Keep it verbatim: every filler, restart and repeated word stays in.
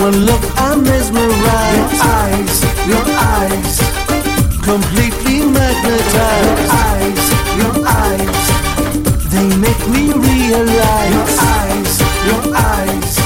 one look I'm mesmerized. Your eyes, your eyes, completely magnetized. Your eyes, your eyes, they make me realize. Your eyes, your eyes,